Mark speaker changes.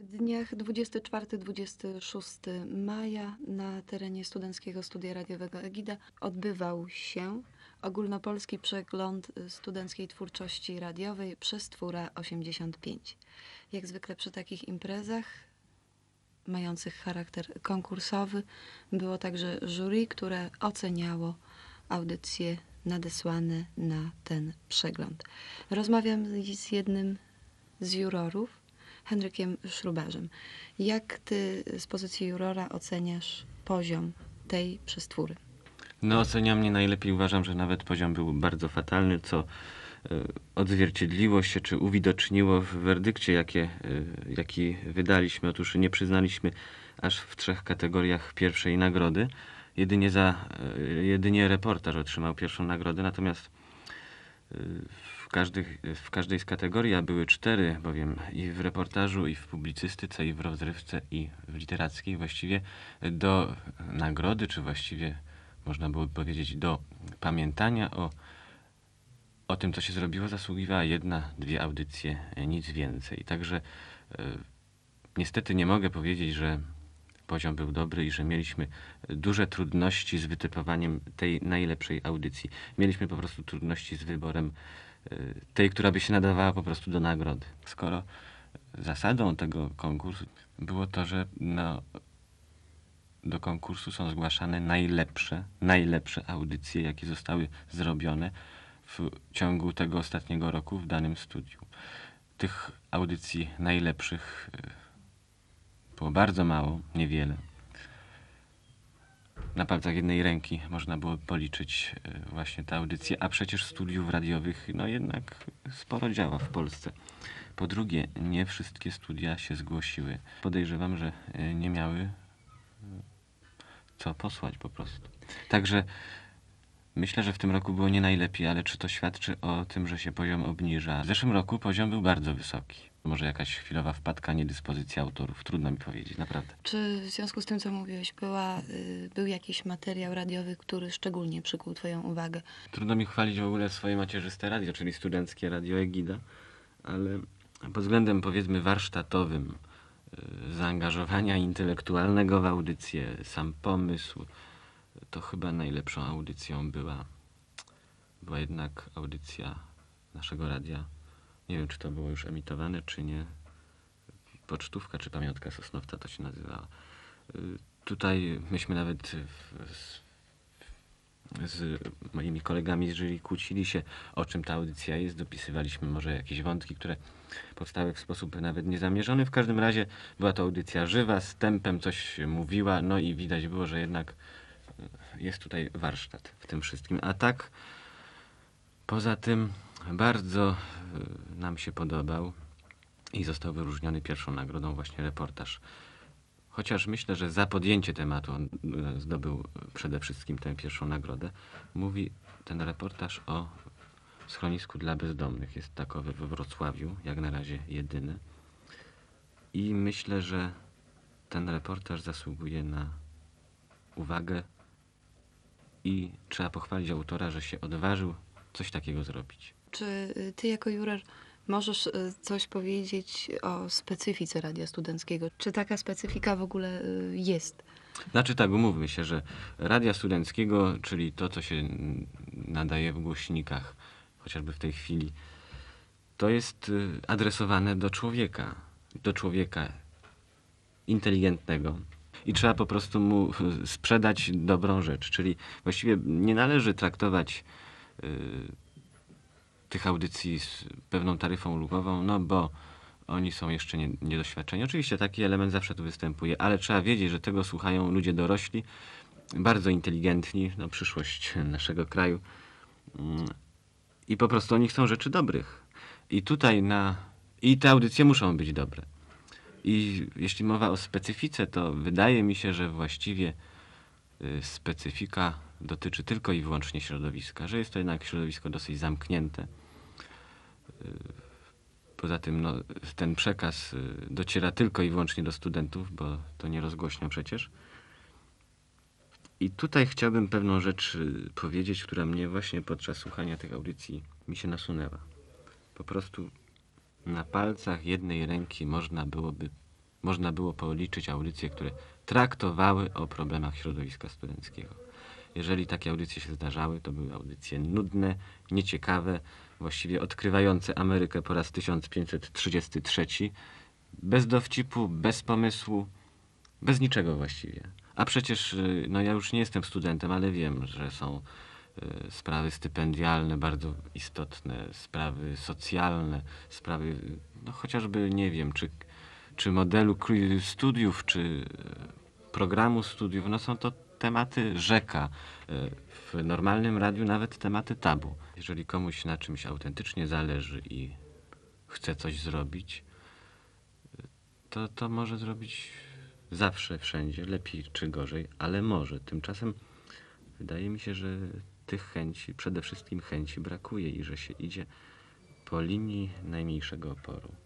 Speaker 1: W dniach 24-26 maja na terenie Studenckiego Studia Radiowego Egida odbywał się ogólnopolski przegląd studenckiej twórczości radiowej Przestwóra 85. Jak zwykle przy takich imprezach mających charakter konkursowy było także jury, które oceniało audycje nadesłane na ten przegląd. Rozmawiam z jednym z jurorów, Henrykiem Schruberzem. Jak ty z pozycji jurora oceniasz poziom tej przestwóry?
Speaker 2: No, oceniam nie najlepiej. Uważam, że nawet poziom był bardzo fatalny, co odzwierciedliło się, czy uwidoczniło w werdykcie, jaki wydaliśmy. Otóż nie przyznaliśmy aż w 3 kategoriach pierwszej nagrody. Jedynie reportaż otrzymał pierwszą nagrodę, natomiast w każdej z kategorii, a były 4, bowiem i w reportażu, i w publicystyce, i w rozrywce, i w literackiej, właściwie do nagrody, czy właściwie można byłoby powiedzieć do pamiętania o tym, co się zrobiło, zasługiwała 1-2 audycje, nic więcej. Także niestety nie mogę powiedzieć, że poziom był dobry i że mieliśmy duże trudności z wytypowaniem tej najlepszej audycji. Mieliśmy po prostu trudności z wyborem tej, która by się nadawała po prostu do nagrody. Skoro zasadą tego konkursu było to, że do konkursu są zgłaszane najlepsze audycje, jakie zostały zrobione w ciągu tego ostatniego roku w danym studiu. Tych audycji najlepszych było bardzo mało, niewiele. Na palcach jednej ręki można było policzyć właśnie te audycje, a przecież studiów radiowych no jednak sporo działa w Polsce. Po drugie, nie wszystkie studia się zgłosiły. Podejrzewam, że nie miały co posłać po prostu. Także myślę, że w tym roku było nie najlepiej, ale czy to świadczy o tym, że się poziom obniża? W zeszłym roku poziom był bardzo wysoki. Może jakaś chwilowa wpadka, niedyspozycja autorów. Trudno mi powiedzieć, naprawdę.
Speaker 1: Czy w związku z tym, co mówiłeś, był jakiś materiał radiowy, który szczególnie przykuł twoją uwagę?
Speaker 2: Trudno mi chwalić w ogóle swoje macierzyste radio, czyli Studenckie Radio Egida, ale pod względem, powiedzmy, warsztatowym, zaangażowania intelektualnego w audycję, sam pomysł, to chyba najlepszą audycją była jednak audycja naszego radia. Nie wiem, czy to było już emitowane, czy nie. Pocztówka, czy Pamiątka Sosnowca to się nazywała. Tutaj myśmy nawet z moimi kolegami z jury kłócili się, o czym ta audycja jest. Dopisywaliśmy może jakieś wątki, które powstały w sposób nawet niezamierzony. W każdym razie była to audycja żywa, z tempem coś mówiła, no i widać było, że jednak jest tutaj warsztat w tym wszystkim. A tak, poza tym bardzo nam się podobał i został wyróżniony pierwszą nagrodą właśnie reportaż. Chociaż myślę, że za podjęcie tematu on zdobył przede wszystkim tę pierwszą nagrodę. Mówi ten reportaż o schronisku dla bezdomnych. Jest takowe we Wrocławiu, jak na razie jedyny. I myślę, że ten reportaż zasługuje na uwagę i trzeba pochwalić autora, że się odważył coś takiego zrobić.
Speaker 1: Czy ty jako juror możesz coś powiedzieć o specyfice Radia Studenckiego? Czy taka specyfika w ogóle jest?
Speaker 2: Znaczy tak, umówmy się, że Radia Studenckiego, czyli to, co się nadaje w głośnikach, chociażby w tej chwili, to jest adresowane do człowieka inteligentnego i trzeba po prostu mu sprzedać dobrą rzecz. Czyli właściwie nie należy traktować tych audycji z pewną taryfą ulgową, no bo oni są jeszcze niedoświadczeni. Oczywiście taki element zawsze tu występuje, ale trzeba wiedzieć, że tego słuchają ludzie dorośli, bardzo inteligentni, no przyszłość naszego kraju i po prostu oni chcą rzeczy dobrych. I tutaj i te audycje muszą być dobre. I jeśli mowa o specyfice, to wydaje mi się, że właściwie specyfika dotyczy tylko i wyłącznie środowiska, że jest to jednak środowisko dosyć zamknięte. Poza tym no, ten przekaz dociera tylko i wyłącznie do studentów, bo to nie rozgłośnią przecież. I tutaj chciałbym pewną rzecz powiedzieć, która mnie właśnie podczas słuchania tych audycji mi się nasunęła. Po prostu na palcach jednej ręki można było policzyć audycje, które traktowały o problemach środowiska studenckiego. Jeżeli takie audycje się zdarzały, to były audycje nudne, nieciekawe, właściwie odkrywające Amerykę po raz 1533, bez dowcipu, bez pomysłu, bez niczego właściwie. A przecież, no ja już nie jestem studentem, ale wiem, że są sprawy stypendialne bardzo istotne, sprawy socjalne, sprawy, no chociażby, nie wiem, czy modelu studiów, czy programu studiów, no są to tematy rzeka. W normalnym radiu nawet tematy tabu. Jeżeli komuś na czymś autentycznie zależy i chce coś zrobić, to może zrobić zawsze, wszędzie, lepiej czy gorzej, ale może. Tymczasem wydaje mi się, że tych chęci, przede wszystkim chęci brakuje i że się idzie po linii najmniejszego oporu.